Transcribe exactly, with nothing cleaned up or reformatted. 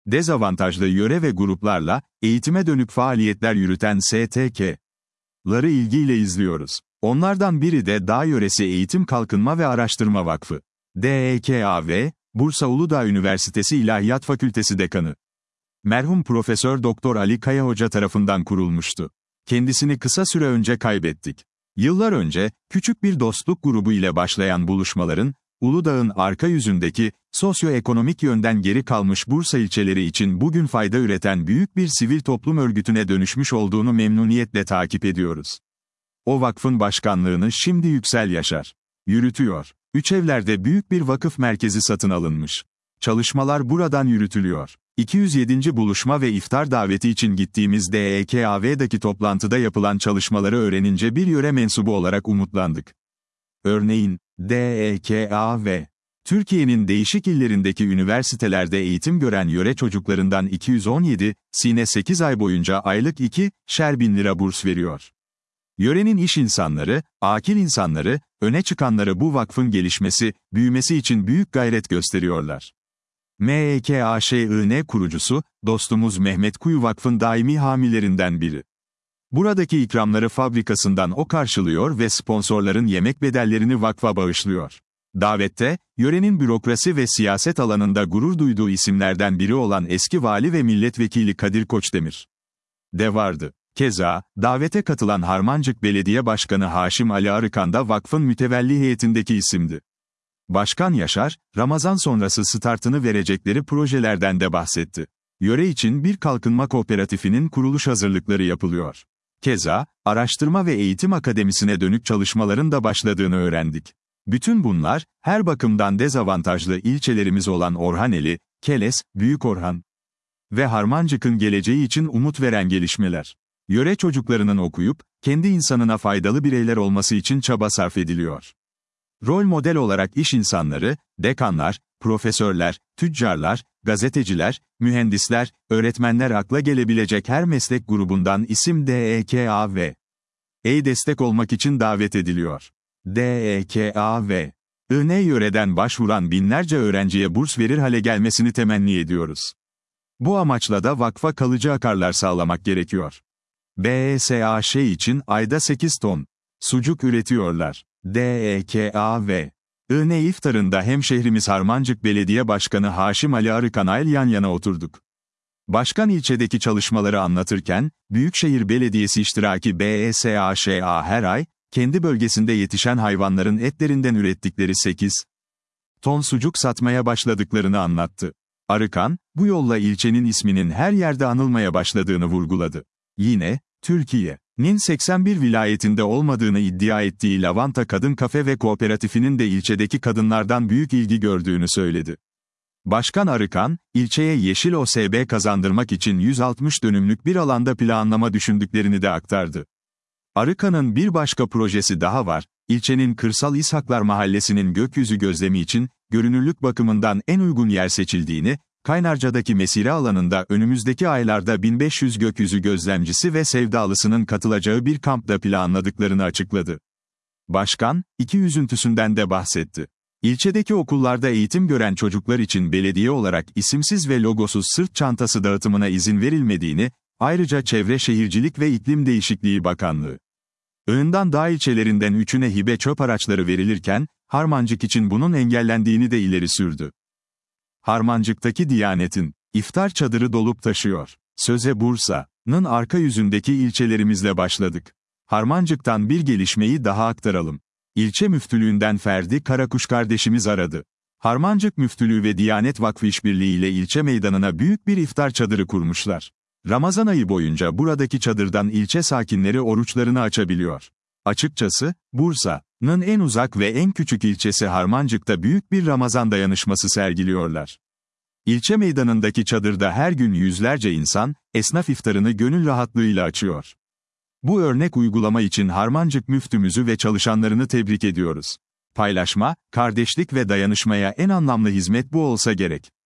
dezavantajlı yöre ve gruplarla, eğitime dönük faaliyetler yürüten S T K'ları ilgiyle izliyoruz. Onlardan biri de Dağ Yöresi Eğitim Kalkınma ve Araştırma Vakfı. D E K A V, Bursa Uludağ Üniversitesi İlahiyat Fakültesi Dekanı. Merhum Profesör Doktor Ali Kaya Hoca tarafından kurulmuştu. Kendisini kısa süre önce kaybettik. Yıllar önce, küçük bir dostluk grubu ile başlayan buluşmaların, Uludağ'ın arka yüzündeki, sosyoekonomik yönden geri kalmış Bursa ilçeleri için bugün fayda üreten büyük bir sivil toplum örgütüne dönüşmüş olduğunu memnuniyetle takip ediyoruz. O vakfın başkanlığını şimdi Yüksel Yaşar yürütüyor. Üçevler'de büyük bir vakıf merkezi satın alınmış. Çalışmalar buradan yürütülüyor. iki yüz yedinci buluşma ve iftar daveti için gittiğimiz D E K A V'daki toplantıda yapılan çalışmaları öğrenince bir yöre mensubu olarak umutlandık. Örneğin, D E K A V, Türkiye'nin değişik illerindeki üniversitelerde eğitim gören yöre çocuklarından iki yüz on yedi, sine sekiz ay boyunca aylık ikişer bin lira burs veriyor. Yörenin iş insanları, akil insanları, öne çıkanları bu vakfın gelişmesi, büyümesi için büyük gayret gösteriyorlar. M E K A Ş I N kurucusu, dostumuz Mehmet Kuyu Vakfın daimi hamilerinden biri. Buradaki ikramları fabrikasından o karşılıyor ve sponsorların yemek bedellerini vakfa bağışlıyor. Davette, yörenin bürokrasi ve siyaset alanında gurur duyduğu isimlerden biri olan eski vali ve milletvekili Kadir Koçdemir de vardı. Keza, davete katılan Harmancık Belediye Başkanı Haşim Ali Arıkan da vakfın mütevelli heyetindeki isimdi. Başkan Yaşar, Ramazan sonrası startını verecekleri projelerden de bahsetti. Yöre için bir kalkınma kooperatifinin kuruluş hazırlıkları yapılıyor. Keza, araştırma ve eğitim akademisine dönük çalışmaların da başladığını öğrendik. Bütün bunlar, her bakımdan dezavantajlı ilçelerimiz olan Orhaneli, Keles, Büyükorhan ve Harmancık'ın geleceği için umut veren gelişmeler. Yöre çocuklarının okuyup, kendi insanına faydalı bireyler olması için çaba sarf ediliyor. Rol model olarak iş insanları, dekanlar, profesörler, tüccarlar, gazeteciler, mühendisler, öğretmenler akla gelebilecek her meslek grubundan isim D E K A V'ye destek olmak için davet ediliyor. D E K A V, I N yöreden başvuran binlerce öğrenciye burs verir hale gelmesini temenni ediyoruz. Bu amaçla da vakfa kalıcı akarlar sağlamak gerekiyor. B E S A Ş için ayda sekiz ton sucuk üretiyorlar. D E K A V, I N iftarında hemşehrimiz Harmancık Belediye Başkanı Haşim Ali Arıkan'la yan yana oturduk. Başkan ilçedeki çalışmaları anlatırken, Büyükşehir Belediyesi iştiraki B E S A Ş A her ay, kendi bölgesinde yetişen hayvanların etlerinden ürettikleri sekiz ton sucuk satmaya başladıklarını anlattı. Arıkan, bu yolla ilçenin isminin her yerde anılmaya başladığını vurguladı. Yine, Türkiye'nin seksen bir vilayetinde olmadığını iddia ettiği Lavanta Kadın Kafe ve Kooperatifinin de ilçedeki kadınlardan büyük ilgi gördüğünü söyledi. Başkan Arıkan, ilçeye yeşil O S B kazandırmak için yüz altmış dönümlük bir alanda planlama düşündüklerini de aktardı. Arıkan'ın bir başka projesi daha var, ilçenin Kırsal İshaklar Mahallesi'nin gökyüzü gözlemi için, görünürlük bakımından en uygun yer seçildiğini, Kaynarca'daki mesire alanında önümüzdeki aylarda bin beş yüz gökyüzü gözlemcisi ve sevdalısının katılacağı bir kampta planladıklarını açıkladı. Başkan, iki üzüntüsünden de bahsetti. İlçedeki okullarda eğitim gören çocuklar için belediye olarak isimsiz ve logosuz sırt çantası dağıtımına izin verilmediğini, ayrıca Çevre Şehircilik ve İklim Değişikliği Bakanlığı Ağından dağ ilçelerinden üçüne hibe çöp araçları verilirken, Harmancık için bunun engellendiğini de ileri sürdü. Harmancık'taki Diyanet'in iftar çadırı dolup taşıyor. Söze Bursa'nın arka yüzündeki ilçelerimizle başladık. Harmancık'tan bir gelişmeyi daha aktaralım. İlçe müftülüğünden Ferdi Karakuş kardeşimiz aradı. Harmancık Müftülüğü ve Diyanet Vakfı işbirliği ile ilçe meydanına büyük bir iftar çadırı kurmuşlar. Ramazan ayı boyunca buradaki çadırdan ilçe sakinleri oruçlarını açabiliyor. Açıkçası, Bursa'nın en uzak ve en küçük ilçesi Harmancık'ta büyük bir Ramazan dayanışması sergiliyorlar. İlçe meydanındaki çadırda her gün yüzlerce insan, esnaf iftarını gönül rahatlığıyla açıyor. Bu örnek uygulama için Harmancık müftümüzü ve çalışanlarını tebrik ediyoruz. Paylaşma, kardeşlik ve dayanışmaya en anlamlı hizmet bu olsa gerek.